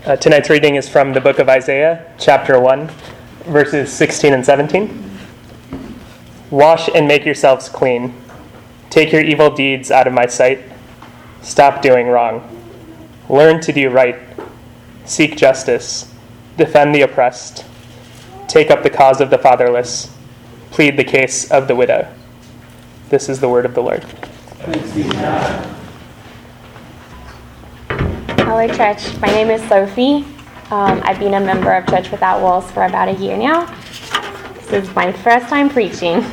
Tonight's reading is from the book of Isaiah, chapter 1, verses 16 and 17. Wash and make yourselves clean. Take your evil deeds out of my sight. Stop doing wrong. Learn to do right. Seek justice. Defend the oppressed. Take up the cause of the fatherless. Plead the case of the widow. This is the word of the Lord. Thanks be to God. Hello, church. My name is Sophie. I've been a member of Church Without Walls for about a year now. This is my first time preaching.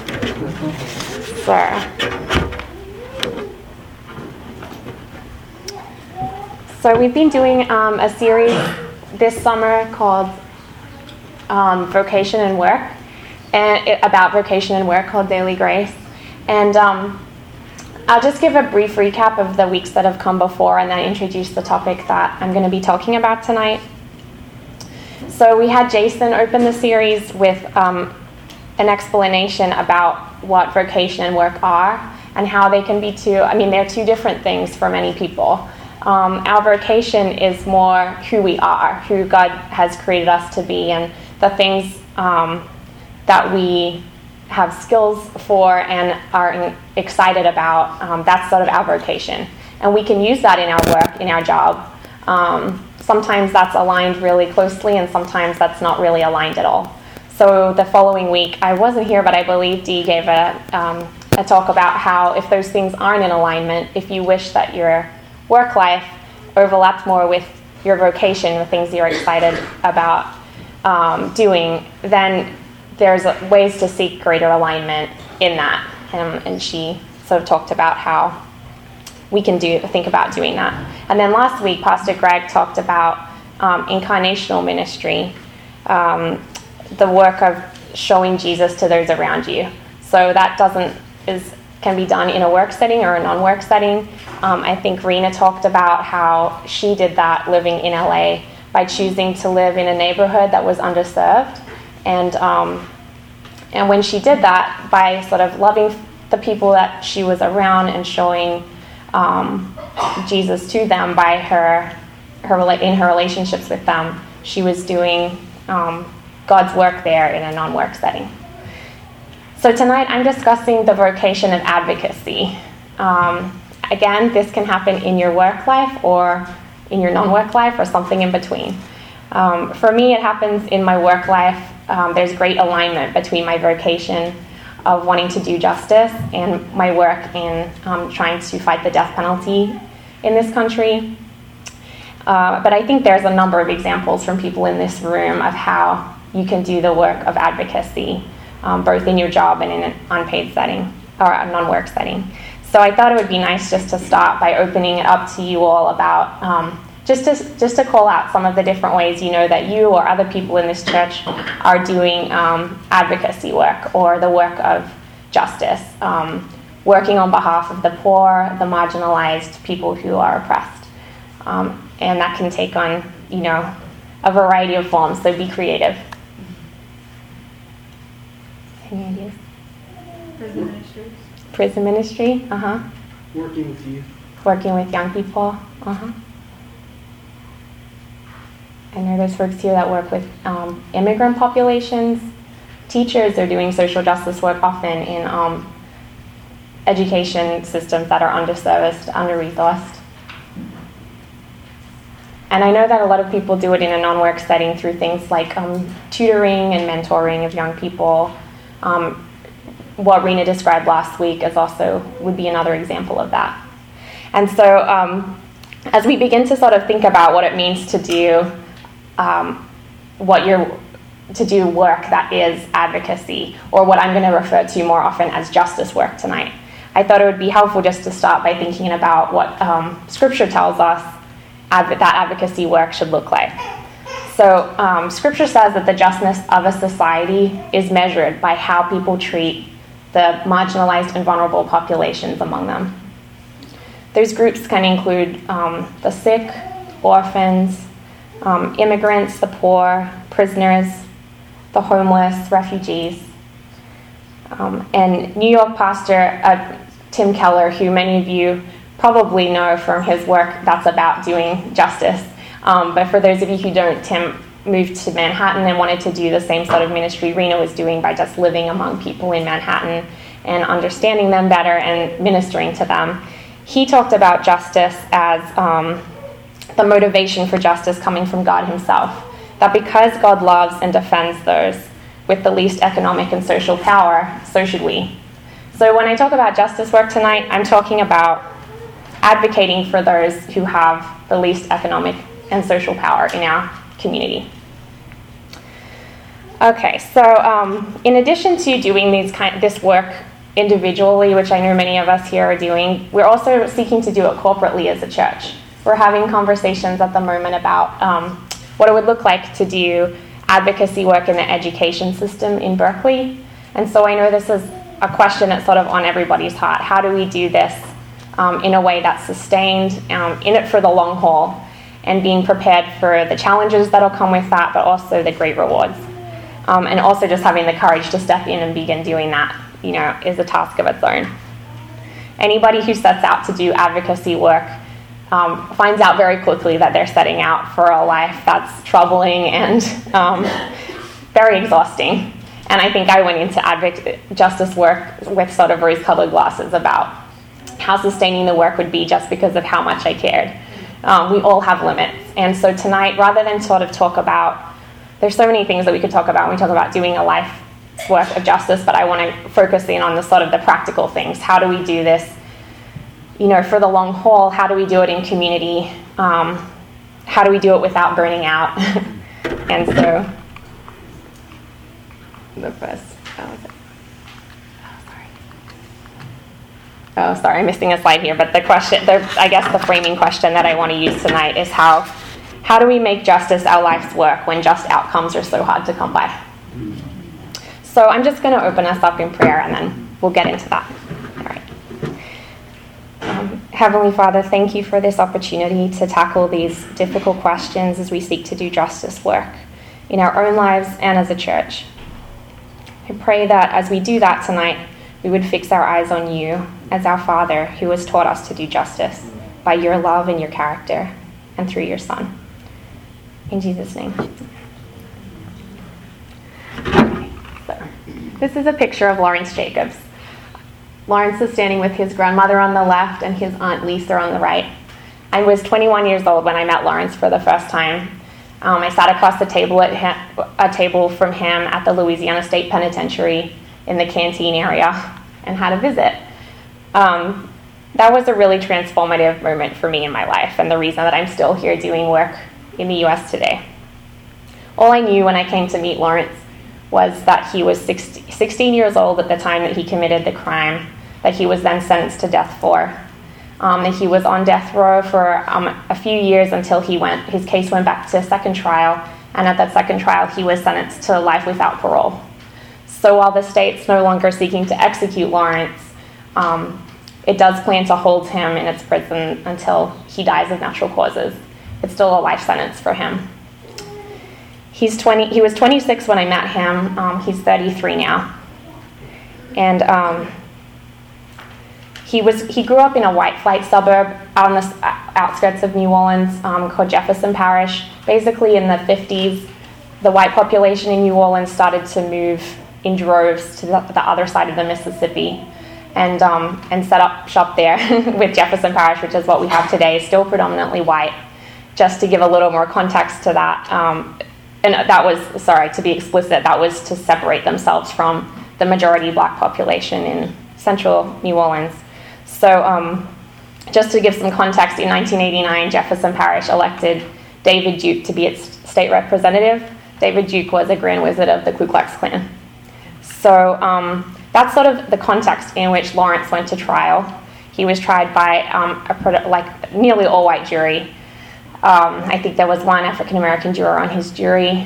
So we've been doing a series this summer called Vocation and Work, and about vocation and work called Daily Grace. And I'll just give a brief recap of the weeks that have come before and then introduce the topic that I'm going to be talking about tonight. So we had Jason open the series with an explanation about what vocation and work are and how they can be they're two different things for many people. Our vocation is more who we are, who God has created us to be, and the things that we have skills for and are excited about. That's sort of our vocation. And we can use that in our work, in our job. Sometimes that's aligned really closely, and sometimes that's not really aligned at all. So the following week, I wasn't here, but I believe Dee gave a talk about how if those things aren't in alignment, if you wish that your work life overlapped more with your vocation, the things you're excited about doing, then there's ways to seek greater alignment in that. And she sort of talked about how we can think about doing that. And then last week, Pastor Greg talked about incarnational ministry, the work of showing Jesus to those around you. So that can be done in a work setting or a non-work setting. I think Rena talked about how she did that living in LA by choosing to live in a neighborhood that was underserved. And when she did that, by sort of loving the people that she was around and showing Jesus to them by in her relationships with them, she was doing God's work there in a non-work setting. So tonight I'm discussing the vocation of advocacy. Again, this can happen in your work life or in your non-work life or something in between. For me, it happens in my work life. There's great alignment between my vocation of wanting to do justice and my work in trying to fight the death penalty in this country. But I think there's a number of examples from people in this room of how you can do the work of advocacy, both in your job and in an unpaid setting or a non-work setting. So I thought it would be nice just to start by opening it up to you all about just to call out some of the different ways you know that you or other people in this church are doing advocacy work or the work of justice, working on behalf of the poor, the marginalized, people who are oppressed. And that can take on, a variety of forms, so be creative. Any ideas? Prison ministry. Prison ministry, Working with youth. Working with young people, I know there's folks here that work with immigrant populations. Teachers are doing social justice work often in education systems that are underserviced, under-resourced. And I know that a lot of people do it in a non-work setting through things like tutoring and mentoring of young people. What Rena described last week would be another example of that. And so as we begin to sort of think about what it means to do work that is advocacy, or what I'm going to refer to more often as justice work tonight, I thought it would be helpful just to start by thinking about what Scripture tells us that advocacy work should look like. So Scripture says that the justness of a society is measured by how people treat the marginalized and vulnerable populations among them. Those groups can include the sick, orphans, immigrants, the poor, prisoners, the homeless, refugees. And New York pastor Tim Keller, who many of you probably know from his work that's about doing justice, But for those of you who don't, Tim moved to Manhattan and wanted to do the same sort of ministry Rena was doing by just living among people in Manhattan and understanding them better and ministering to them. He talked about justice as the motivation for justice coming from God himself. That because God loves and defends those with the least economic and social power, so should we. So when I talk about justice work tonight, I'm talking about advocating for those who have the least economic and social power in our community. Okay, so in addition to doing this work individually, which I know many of us here are doing, we're also seeking to do it corporately as a church. We're having conversations at the moment about what it would look like to do advocacy work in the education system in Berkeley. And so I know this is a question that's sort of on everybody's heart. How do we do this in a way that's sustained, in it for the long haul, and being prepared for the challenges that'll come with that, but also the great rewards. And also just having the courage to step in and begin doing that, is a task of its own. Anybody who sets out to do advocacy work finds out very quickly that they're setting out for a life that's troubling and very exhausting. And I think I went into justice work with sort of rose-colored glasses about how sustaining the work would be just because of how much I cared. We all have limits. And so tonight, rather than sort of talk about, there's so many things that we could talk about when we talk about doing a life work of justice, but I want to focus in on the sort of the practical things. How do we do this, for the long haul? How do we do it in community? How do we do it without burning out? And so, the first, sorry, I'm missing a slide here. But the question, I guess the framing question that I want to use tonight is how do we make justice our life's work when just outcomes are so hard to come by? So I'm just going to open us up in prayer, and then we'll get into that. All right. Heavenly Father, thank you for this opportunity to tackle these difficult questions as we seek to do justice work in our own lives and as a church. I pray that as we do that tonight, we would fix our eyes on you as our Father who has taught us to do justice by your love and your character and through your Son. In Jesus' name. Okay, so this is a picture of Lawrence Jacobs. Lawrence is standing with his grandmother on the left and his aunt Lisa on the right. I was 21 years old when I met Lawrence for the first time. I sat across the table a table from him at the Louisiana State Penitentiary in the canteen area and had a visit. That was a really transformative moment for me in my life, and the reason that I'm still here doing work in the U.S. today. All I knew when I came to meet Lawrence was that he was 16 years old at the time that he committed the crime that he was then sentenced to death for. That he was on death row for a few years until his case went back to a second trial, and at that second trial he was sentenced to life without parole. So while the state's no longer seeking to execute Lawrence, it does plan to hold him in its prison until he dies of natural causes. It's still a life sentence for him. He was 26 when I met him. He's 33 now. And he grew up in a white flight suburb out on the outskirts of New Orleans called Jefferson Parish. Basically in the 50s, the white population in New Orleans started to move in droves to the other side of the Mississippi and set up shop there with Jefferson Parish, which is what we have today, still predominantly white. Just to give a little more context to that, and that was, to be explicit, that was to separate themselves from the majority black population in central New Orleans. So just to give some context, in 1989, Jefferson Parish elected David Duke to be its state representative. David Duke was a Grand Wizard of the Ku Klux Klan. So that's sort of the context in which Lawrence went to trial. He was tried by a nearly all-white jury. I think there was one African-American juror on his jury.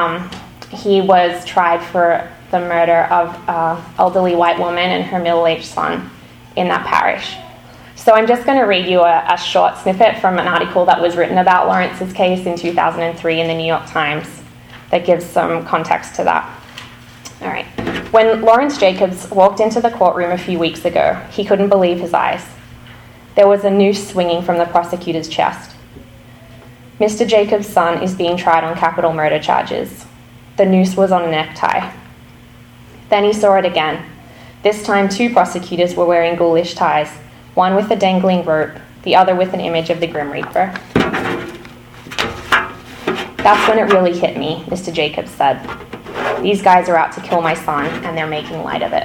He was tried for the murder of an elderly white woman and her middle-aged son in that parish. So I'm just going to read you a short snippet from an article that was written about Lawrence's case in 2003 in the New York Times that gives some context to that. All right. When Lawrence Jacobs walked into the courtroom a few weeks ago, he couldn't believe his eyes. There was a noose swinging from the prosecutor's chest. Mr. Jacob's son is being tried on capital murder charges. The noose was on a necktie. Then he saw it again. This time 2 prosecutors were wearing ghoulish ties, one with a dangling rope, the other with an image of the Grim Reaper. That's when it really hit me, Mr. Jacobs said. These guys are out to kill my son, and they're making light of it.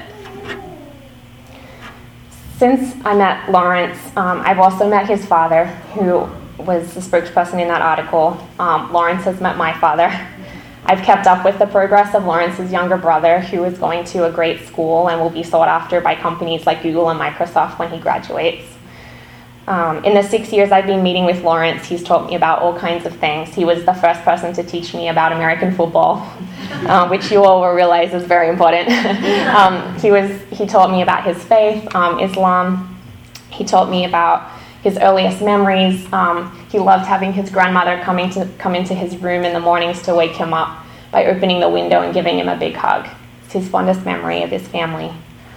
Since I met Lawrence, I've also met his father, who was the spokesperson in that article. Lawrence has met my father. I've kept up with the progress of Lawrence's younger brother, who is going to a great school and will be sought after by companies like Google and Microsoft when he graduates. In the 6 years I've been meeting with Lawrence, he's taught me about all kinds of things. He was the first person to teach me about American football, which you all will realize is very important. He taught me about his faith, Islam. He taught me about his earliest memories. He loved having his grandmother come into his room in the mornings to wake him up by opening the window and giving him a big hug. It's his fondest memory of his family.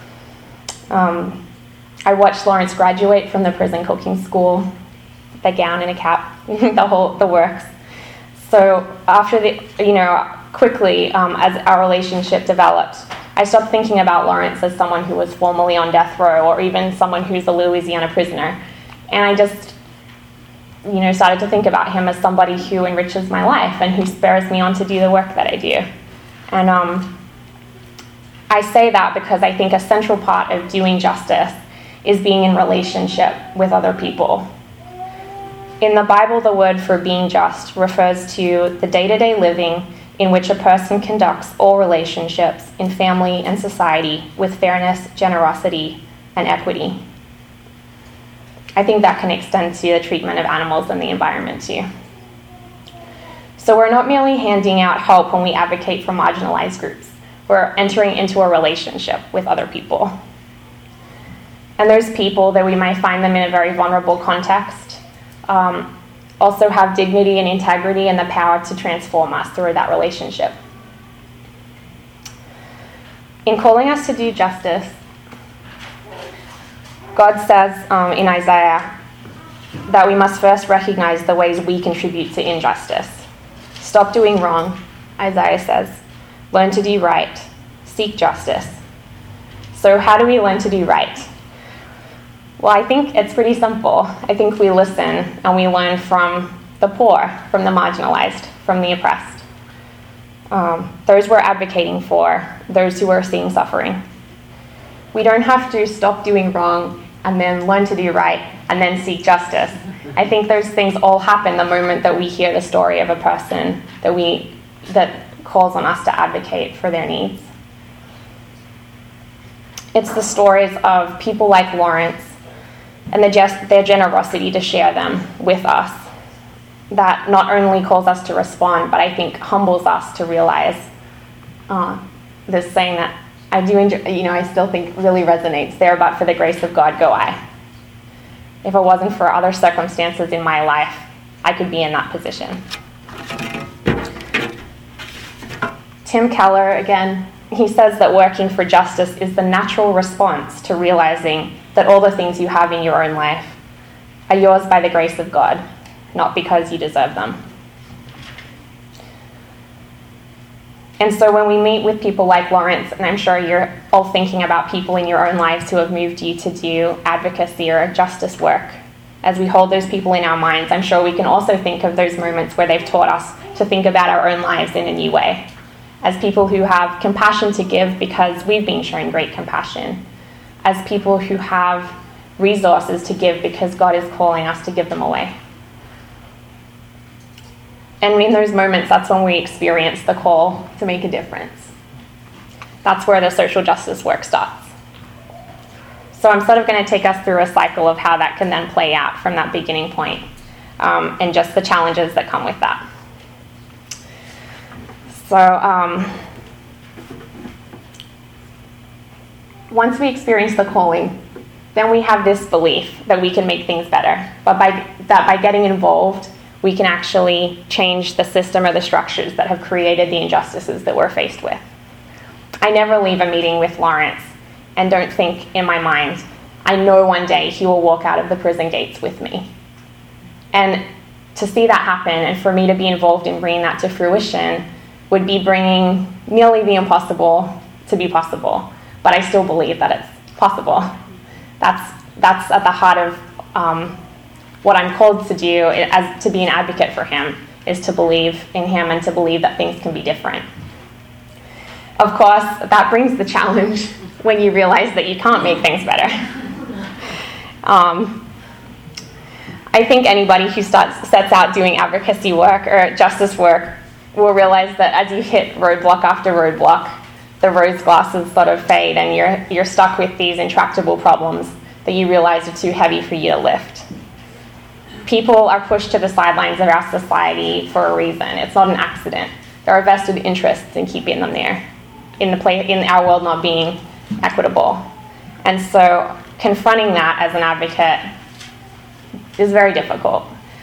I watched Lawrence graduate from the prison cooking school, the gown and a cap, the works. So quickly, as our relationship developed, I stopped thinking about Lawrence as someone who was formerly on death row or even someone who's a Louisiana prisoner. And I just, started to think about him as somebody who enriches my life and who spurs me on to do the work that I do. And I say that because I think a central part of doing justice is being in relationship with other people. In the Bible, the word for being just refers to the day-to-day living in which a person conducts all relationships in family and society with fairness, generosity, and equity. I think that can extend to the treatment of animals and the environment too. So we're not merely handing out help when we advocate for marginalized groups. We're entering into a relationship with other people. And those people, though we might find them in a very vulnerable context, also have dignity and integrity and the power to transform us through that relationship. In calling us to do justice, God says in Isaiah that we must first recognize the ways we contribute to injustice. Stop doing wrong, Isaiah says. Learn to do right. Seek justice. So how do we learn to do right? Well, I think it's pretty simple. I think we listen and we learn from the poor, from the marginalized, from the oppressed. Those we're advocating for, those who are seeing suffering. We don't have to stop doing wrong and then learn to do right and then seek justice. I think those things all happen the moment that we hear the story of a person that calls on us to advocate for their needs. It's the stories of people like Lawrence and their generosity to share them with us that not only calls us to respond, but I think humbles us to realize this saying that I do enjoy, I still think really resonates there, but for the grace of God go I. If it wasn't for other circumstances in my life, I could be in that position. Tim Keller, again, he says that working for justice is the natural response to realizing that all the things you have in your own life are yours by the grace of God, not because you deserve them. And so when we meet with people like Lawrence, and I'm sure you're all thinking about people in your own lives who have moved you to do advocacy or justice work, as we hold those people in our minds, I'm sure we can also think of those moments where they've taught us to think about our own lives in a new way, as people who have compassion to give because we've been shown great compassion, as people who have resources to give because God is calling us to give them away. And in those moments, that's when we experience the call to make a difference. That's where the social justice work starts. So I'm sort of going to take us through a cycle of how that can then play out from that beginning point, and just the challenges that come with that. So once we experience the calling, then we have this belief that we can make things better. But by getting involved, we can actually change the system or the structures that have created the injustices that we're faced with. I never leave a meeting with Lawrence and don't think in my mind, I know one day he will walk out of the prison gates with me. And to see that happen and for me to be involved in bringing that to fruition would be bringing nearly the impossible to be possible. But I still believe that it's possible. That's at the heart of what I'm called to do, as to be an advocate for him, is to believe in him and to believe that things can be different. Of course, that brings the challenge when you realize that you can't make things better. I think anybody who sets out doing advocacy work or justice work will realize that as you hit roadblock after roadblock, the rose glasses sort of fade and you're stuck with these intractable problems that you realize are too heavy for you to lift. People are pushed to the sidelines of our society for a reason. It's not an accident. There are vested interests in keeping them there, in our world not being equitable. And so confronting that as an advocate is very difficult.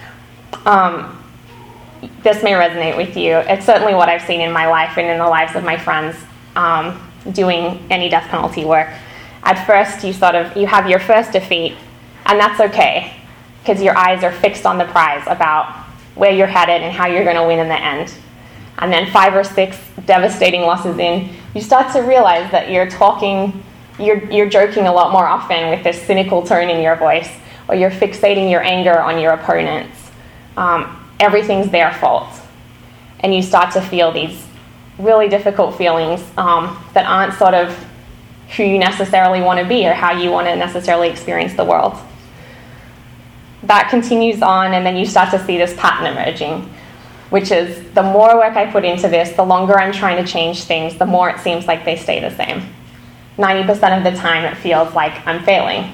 This may resonate with you. It's certainly what I've seen in my life and in the lives of my friends doing any death penalty work. At first, you have your first defeat, and that's okay, because your eyes are fixed on the prize about where you're headed and how you're going to win in the end. And then 5 or 6 devastating losses in, you start to realize that you're joking a lot more often with this cynical tone in your voice, or you're fixating your anger on your opponents. Everything's their fault. And you start to feel these really difficult feelings that aren't sort of who you necessarily want to be or how you want to necessarily experience the world. That continues on, and then you start to see this pattern emerging, which is the more work I put into this, the longer I'm trying to change things, the more it seems like they stay the same. 90% of the time it feels like I'm failing.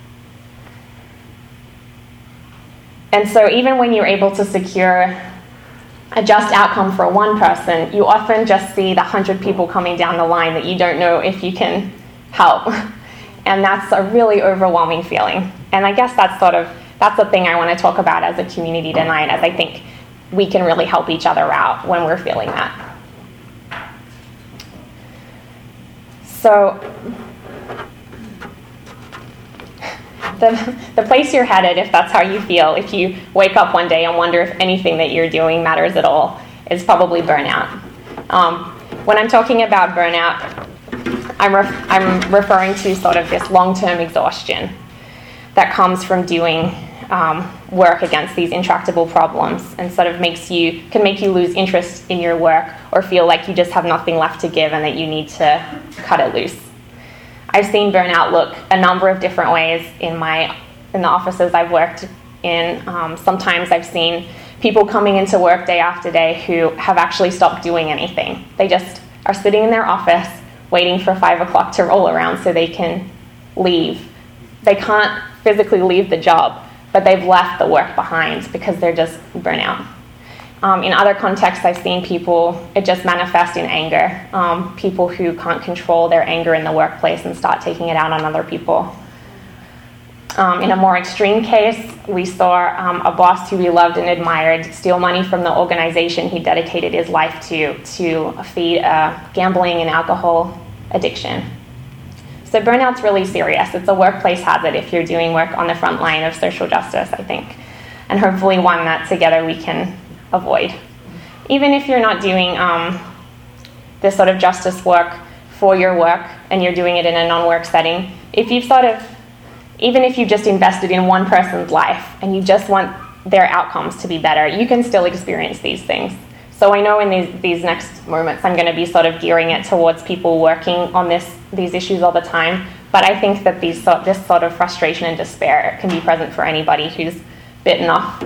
And so even when you're able to secure a just outcome for one person, you often just see the 100 people coming down the line that you don't know if you can help. And that's a really overwhelming feeling. And I guess that's the thing I want to talk about as a community tonight, as I think we can really help each other out when we're feeling that. So the place you're headed, if that's how you feel, if you wake up one day and wonder if anything that you're doing matters at all, is probably burnout. When I'm talking about burnout, I'm referring to sort of this long-term exhaustion that comes from doing work against these intractable problems, and sort of can make you lose interest in your work or feel like you just have nothing left to give and that you need to cut it loose. I've seen burnout look a number of different ways in the offices I've worked in. Sometimes I've seen people coming into work day after day who have actually stopped doing anything. They just are sitting in their office waiting for 5 o'clock to roll around so they can leave. They can't physically leave the job, but they've left the work behind because they're just burnt out. In other contexts, I've seen people, it just manifest in anger. People who can't control their anger in the workplace and start taking it out on other people. In a more extreme case, we saw a boss who we loved and admired steal money from the organization he dedicated his life to feed gambling and alcohol addiction. So burnout's really serious. It's a workplace hazard if you're doing work on the front line of social justice, I think. And hopefully one that together we can avoid. Even if you're not doing this sort of justice work for your work and you're doing it in a non-work setting, even if you've just invested in one person's life and you just want their outcomes to be better, you can still experience these things. So I know in these next moments I'm going to be sort of gearing it towards people working on these issues all the time, but I think that this sort of frustration and despair can be present for anybody who's bitten off,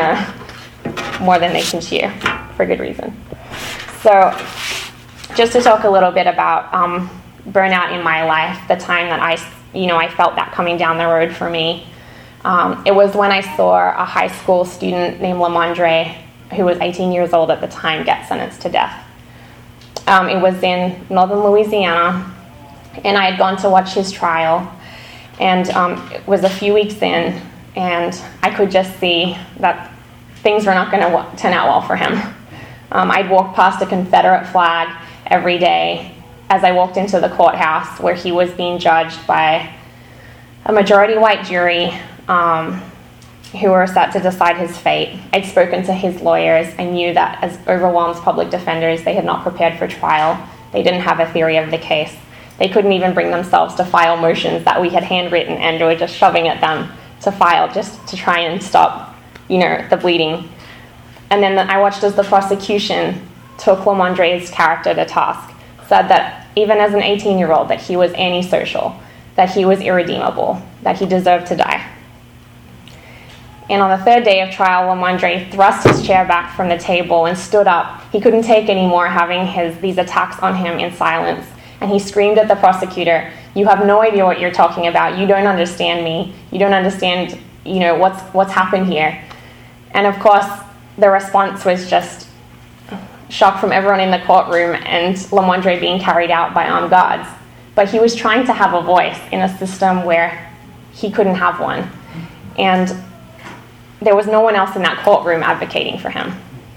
more than they can chew, for good reason. So just to talk a little bit about burnout in my life, the time that I felt that coming down the road for me. It was when I saw a high school student named Lamondre, who was 18 years old at the time, get sentenced to death. It was in northern Louisiana, and I had gone to watch his trial, and it was a few weeks in, and I could just see that things were not going to turn out well for him. I'd walk past a Confederate flag every day as I walked into the courthouse where he was being judged by a majority white jury, who were set to decide his fate. I'd spoken to his lawyers. I knew that as overwhelmed public defenders, they had not prepared for trial. They didn't have a theory of the case. They couldn't even bring themselves to file motions that we had handwritten and were just shoving at them to file just to try and stop, the bleeding. And then I watched as the prosecution took Lamondre's character to task, said that even as an 18-year-old, that he was antisocial, that he was irredeemable, that he deserved to die. And on the third day of trial, Lamondre thrust his chair back from the table and stood up. He couldn't take anymore having these attacks on him in silence. And he screamed at the prosecutor, "You have no idea what you're talking about. You don't understand me. You don't understand, what's happened here." And of course, the response was just shock from everyone in the courtroom and Lamondre being carried out by armed guards. But he was trying to have a voice in a system where he couldn't have one. And there was no one else in that courtroom advocating for him.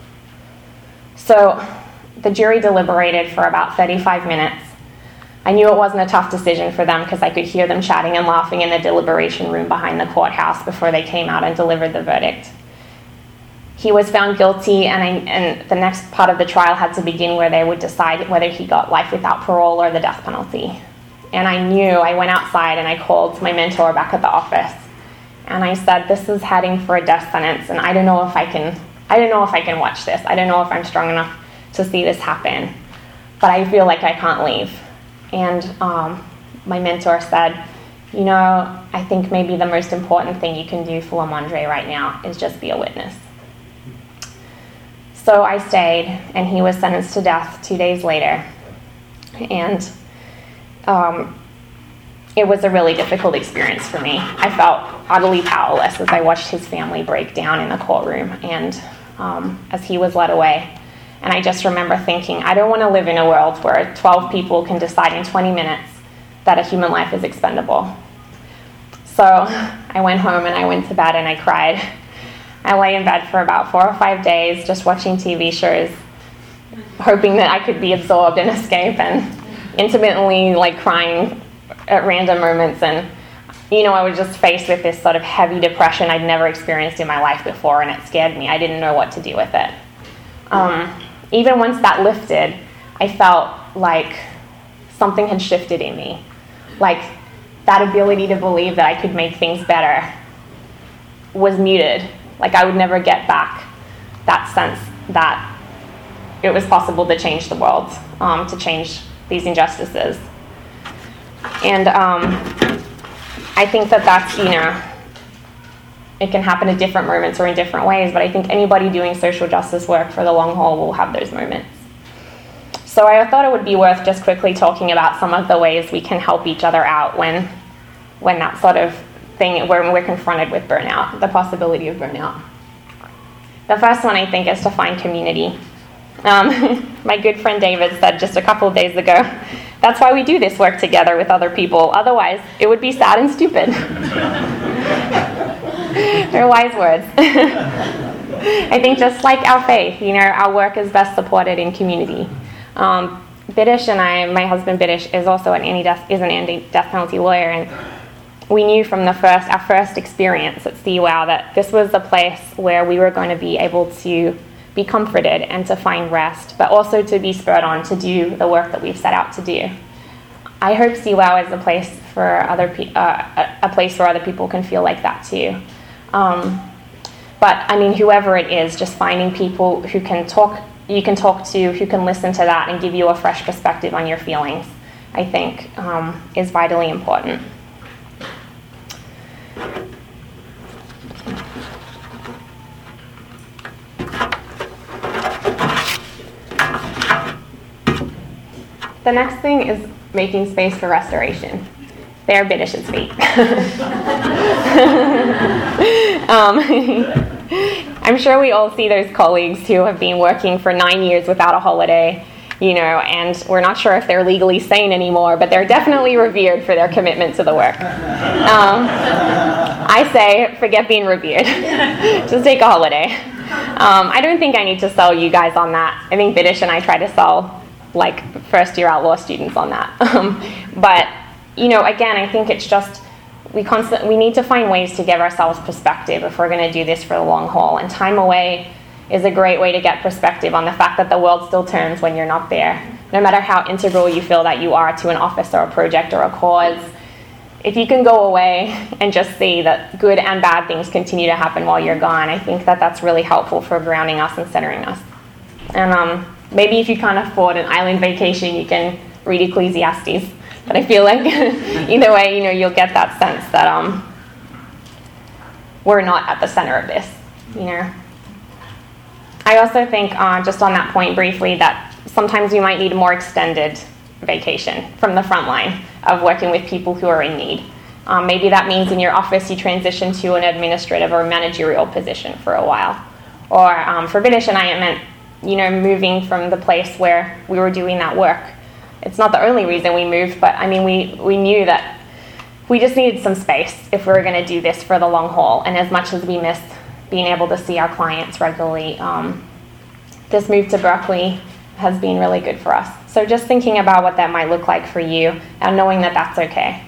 So the jury deliberated for about 35 minutes. I knew it wasn't a tough decision for them because I could hear them chatting and laughing in the deliberation room behind the courthouse before they came out and delivered the verdict. He was found guilty, and the next part of the trial had to begin where they would decide whether he got life without parole or the death penalty. And I went outside and I called my mentor back at the office. And I said, "This is heading for a death sentence, and I don't know if I can watch this. I don't know if I'm strong enough to see this happen. But I feel like I can't leave." And my mentor said, "I think maybe the most important thing you can do for Lamondre right now is just be a witness." So I stayed, and he was sentenced to death 2 days later. And it was a really difficult experience for me. I felt utterly powerless as I watched his family break down in the courtroom and as he was led away. And I just remember thinking, I don't want to live in a world where 12 people can decide in 20 minutes that a human life is expendable. So I went home and I went to bed and I cried. I lay in bed for about 4 or 5 days just watching TV shows, hoping that I could be absorbed and escape, and intermittently crying at random moments. And I was just faced with this sort of heavy depression I'd never experienced in my life before, and it scared me. I didn't know what to do with it. Even once that lifted, I felt like something had shifted in me. Like that ability to believe that I could make things better was muted. Like I would never get back that sense that it was possible to change the world, to change these injustices. And I think that's, it can happen at different moments or in different ways, but I think anybody doing social justice work for the long haul will have those moments. So I thought it would be worth just quickly talking about some of the ways we can help each other out when that sort of thing, when we're confronted with burnout, the possibility of burnout. The first one, I think, is to find community. My good friend David said just a couple of days ago, that's why we do this work together with other people. Otherwise, it would be sad and stupid. They're wise words. I think just like our faith, our work is best supported in community. Biddish and I, my husband Biddish, is also an anti-death penalty lawyer, and we knew from our first experience at CWOW that this was a place where we were going to be able to be comforted and to find rest, but also to be spurred on to do the work that we've set out to do. I hope CWOW is a place for a place where other people can feel like that too. But whoever it is, just finding people who you can talk to, who can listen to that and give you a fresh perspective on your feelings, I think is vitally important. The next thing is making space for restoration. They're Biddish's feet. I'm sure we all see those colleagues who have been working for 9 years without a holiday, and we're not sure if they're legally sane anymore, but they're definitely revered for their commitment to the work. I say, forget being revered. Just take a holiday. I don't think I need to sell you guys on that. I think Biddish and I try to sell first-year outlaw students on that. But, again, I think it's just we need to find ways to give ourselves perspective if we're going to do this for the long haul. And time away is a great way to get perspective on the fact that the world still turns when you're not there. No matter how integral you feel that you are to an office or a project or a cause, if you can go away and just see that good and bad things continue to happen while you're gone, I think that that's really helpful for grounding us and centering us. And maybe if you can't afford an island vacation, you can read Ecclesiastes. But I feel like either way, you'll get that sense that we're not at the center of this. I also think, just on that point briefly, that sometimes we might need a more extended vacation from the front line of working with people who are in need. Maybe that means in your office you transition to an administrative or managerial position for a while. Or for Vidish and I, it meant moving from the place where we were doing that work. It's not the only reason we moved, but we knew that we just needed some space if we were going to do this for the long haul. And as much as we missed being able to see our clients regularly, this move to Berkeley has been really good for us. So just thinking about what that might look like for you and knowing that that's okay.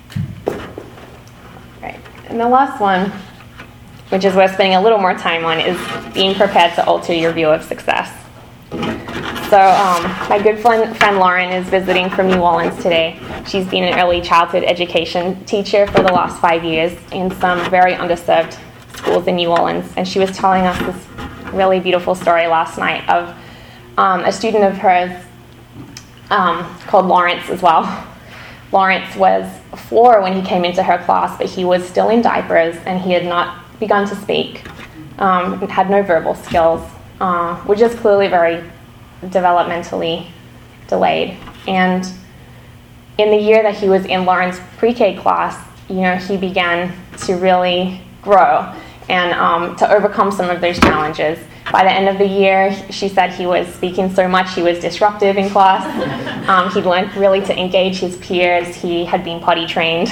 Right. And the last one, which is worth spending a little more time on, is being prepared to alter your view of success. So my good friend Lauren is visiting from New Orleans today. She's been an early childhood education teacher for the last 5 years in some very underserved schools in New Orleans. And she was telling us this really beautiful story last night of a student of hers called Lawrence as well. Lawrence was 4 when he came into her class, but he was still in diapers and he had not begun to speak, had no verbal skills, which is clearly very developmentally delayed. And in the year that he was in Lauren's pre-K class, he began to really grow and to overcome some of those challenges. By the end of the year, she said he was speaking so much he was disruptive in class. He'd learned really to engage his peers. He had been potty trained.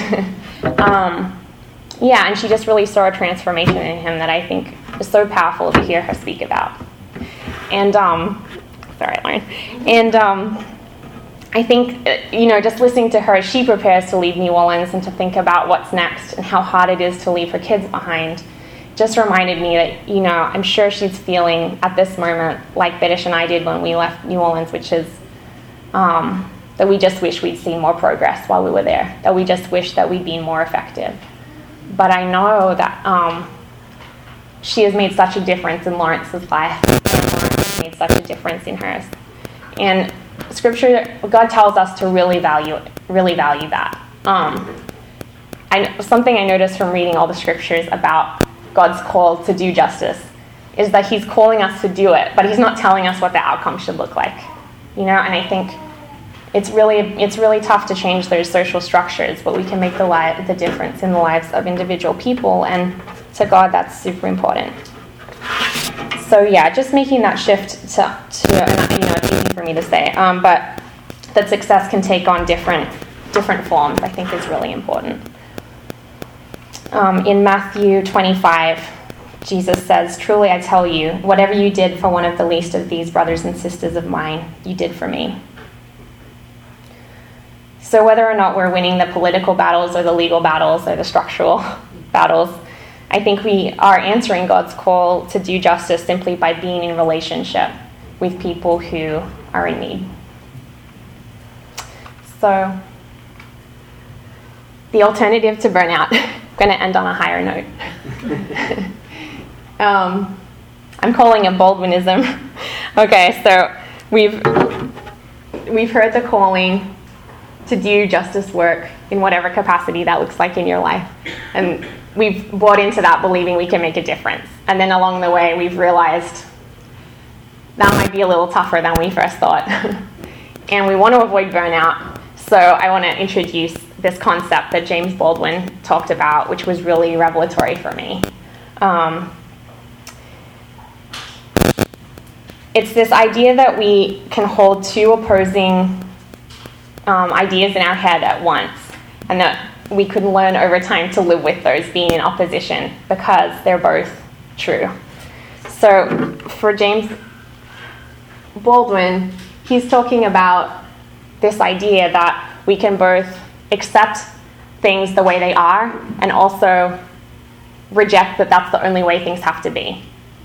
And she just really saw a transformation in him that I think is so powerful to hear her speak about. And, sorry, Lauren. And I think, just listening to her as she prepares to leave New Orleans and to think about what's next and how hard it is to leave her kids behind, just reminded me that, I'm sure she's feeling at this moment like Vidish and I did when we left New Orleans, which is that we just wish we'd seen more progress while we were there, that we just wish that we'd been more effective. But I know that she has made such a difference in Lawrence's life, and Lawrence has made such a difference in hers. And Scripture, God tells us to really value that. Something I noticed from reading all the Scriptures about God's call to do justice is that He's calling us to do it, but He's not telling us what the outcome should look like. And I think it's really tough to change those social structures, but we can make the difference in the lives of individual people, and to God, that's super important. So just making that shift to it's easy for me to say, but that success can take on different forms, I think is really important. In Matthew 25, Jesus says, "Truly I tell you, whatever you did for one of the least of these brothers and sisters of mine, you did for me." So whether or not we're winning the political battles or the legal battles or the structural battles, I think we are answering God's call to do justice simply by being in relationship with people who are in need. So the alternative to burnout, I'm going to end on a higher note. I'm calling it Baldwinism. Okay, so we've heard the calling to do justice work in whatever capacity that looks like in your life. And we've bought into that believing we can make a difference. And then along the way, we've realized that might be a little tougher than we first thought. And we want to avoid burnout. So I want to introduce this concept that James Baldwin talked about, which was really revelatory for me. It's this idea that we can hold two opposing ideas in our head at once, and that we could learn over time to live with those being in opposition because they're both true. So for James Baldwin, he's talking about this idea that we can both accept things the way they are, and also reject that that's the only way things have to be.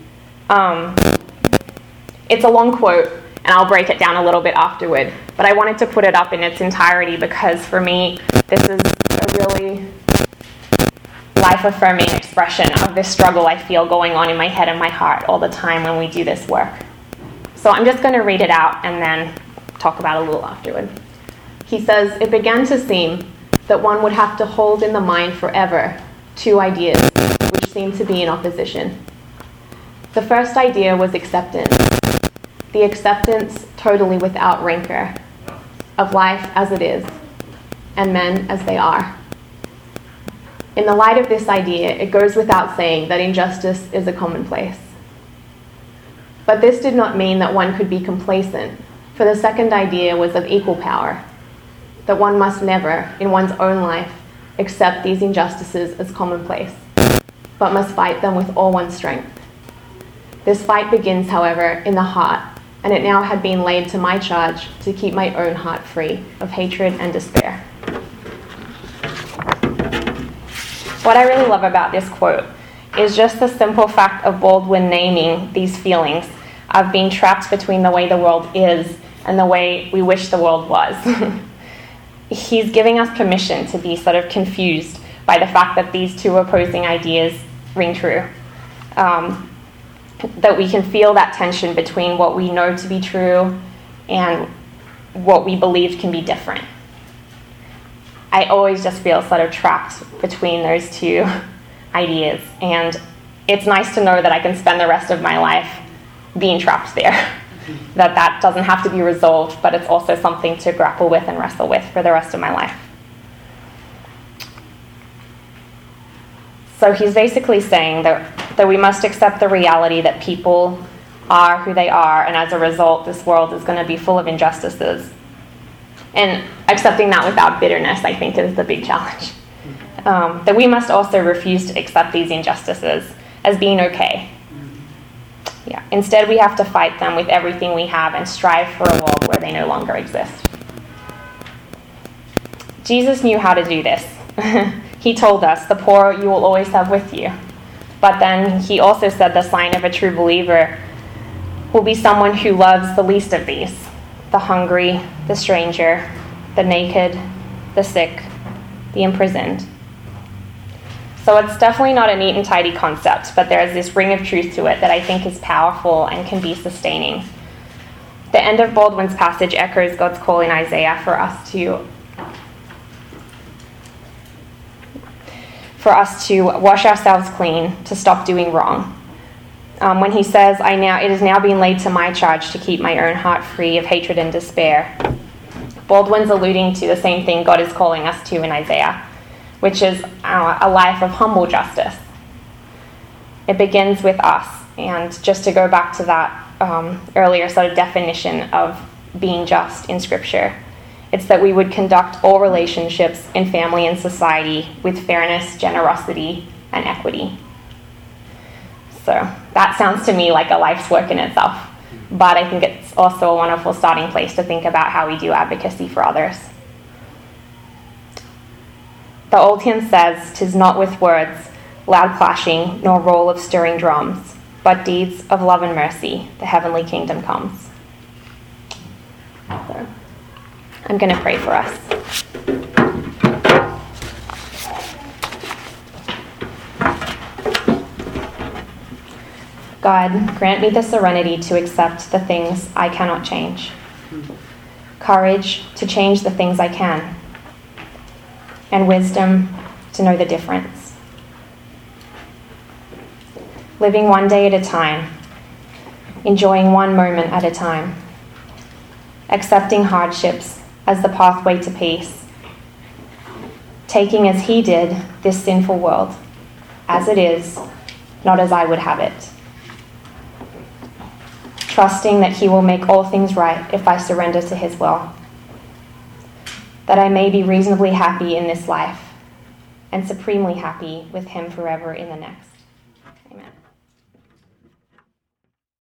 It's a long quote, and I'll break it down a little bit afterward, but I wanted to put it up in its entirety because for me, this is a really life-affirming expression of this struggle I feel going on in my head and my heart all the time when we do this work. So I'm just going to read it out and then talk about it a little afterward. He says, "It began to seem that one would have to hold in the mind forever two ideas which seemed to be in opposition. The first idea was acceptance, the acceptance totally without rancor, of life as it is, and men as they are. In the light of this idea, it goes without saying that injustice is a commonplace. But this did not mean that one could be complacent, for the second idea was of equal power, that one must never, in one's own life, accept these injustices as commonplace, but must fight them with all one's strength. This fight begins, however, in the heart, and it now had been laid to my charge to keep my own heart free of hatred and despair." What I really love about this quote is just the simple fact of Baldwin naming these feelings of being trapped between the way the world is and the way we wish the world was. He's giving us permission to be sort of confused by the fact that these two opposing ideas ring true. That we can feel that tension between what we know to be true and what we believe can be different. I always just feel sort of trapped between those two ideas, and it's nice to know that I can spend the rest of my life being trapped there. That doesn't have to be resolved, but it's also something to grapple with and wrestle with for the rest of my life. So he's basically saying that we must accept the reality that people are who they are, and as a result, this world is going to be full of injustices. And accepting that without bitterness, I think, is the big challenge. That we must also refuse to accept these injustices as being okay. Yeah. Instead, we have to fight them with everything we have and strive for a world where they no longer exist. Jesus knew how to do this. He told us, "The poor you will always have with you." But then he also said the sign of a true believer will be someone who loves the least of these: the hungry, the stranger, the naked, the sick, the imprisoned. So it's definitely not a neat and tidy concept, but there is this ring of truth to it that I think is powerful and can be sustaining. The end of Baldwin's passage echoes God's call in Isaiah for us to wash ourselves clean, to stop doing wrong. When he says, "It is now being laid to my charge to keep my own heart free of hatred and despair," Baldwin's alluding to the same thing God is calling us to in Isaiah, which is a life of humble justice. It begins with us. And just to go back to that earlier sort of definition of being just in Scripture, it's that we would conduct all relationships in family and society with fairness, generosity, and equity. So that sounds to me like a life's work in itself. But I think it's also a wonderful starting place to think about how we do advocacy for others. The old hymn says, "'Tis not with words, loud clashing, nor roll of stirring drums, but deeds of love and mercy, the heavenly kingdom comes." So, I'm going to pray for us. God, grant me the serenity to accept the things I cannot change, courage to change the things I can, and wisdom to know the difference. Living one day at a time, enjoying one moment at a time, accepting hardships as the pathway to peace, taking as he did this sinful world, as it is, not as I would have it. Trusting that he will make all things right if I surrender to his will. That I may be reasonably happy in this life and supremely happy with him forever in the next.